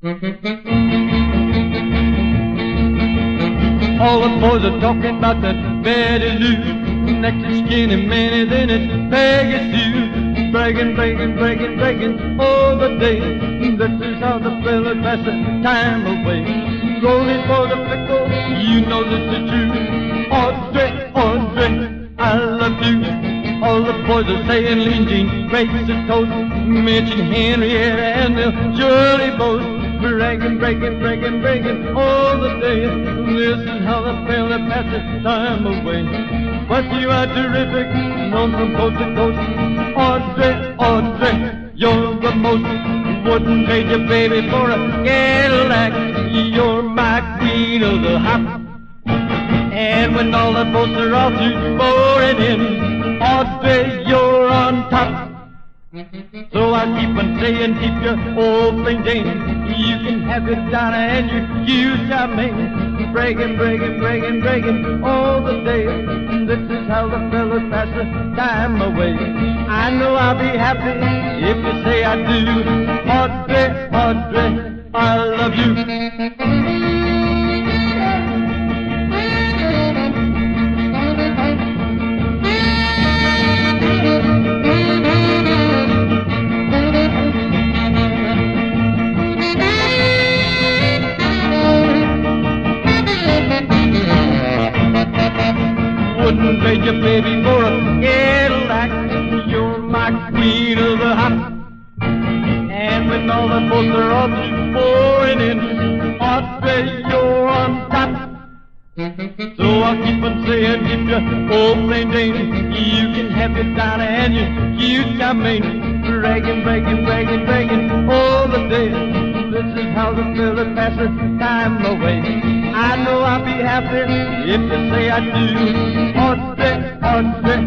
All the boys are talking about that Betty Lou, next to Skinny Minnie, then it's Peggy Sue. Bragging, bragging, bragging, bragging all the day. This is how the fellas pass the time away. Rolling for the pickle, you know this is true. Audrey, Audrey, I love you. All the boys are saying Lean Jean, Grace and Toast, mention Henrietta and they'll surely boast. Bragging, bragging, bragging, bragging all the day. This is how the fella passes time away. But you are terrific, known from coast to coast. Audrey, Audrey, you're the most. Wouldn't trade your baby for a Cadillac. You're my queen of the hop. And when all the boats are all through pouring in, Audrey, you're on top. So I keep on saying, keep your old thing Jane. You can have it, Donna, and your huge Charmaine. Bragging, bragging, bragging, bragging all the day. This is how the fellas pass the time away. I know I'll be happy if you say I do. Audrey, Audrey, I love you. Wouldn't trade your baby for a Cadillac. You're my queen of the hop. And when all the boats are all through pouring in, Audrey, you're on top. So I'll keep on saying, keep your old plain Jane. You can have your Donna and your huge Charmaine. Bragging, bragging, bragging, bragging all the day. This is how the fella passes time away. I know I'll be happy if you say I do. Audrey, Audrey,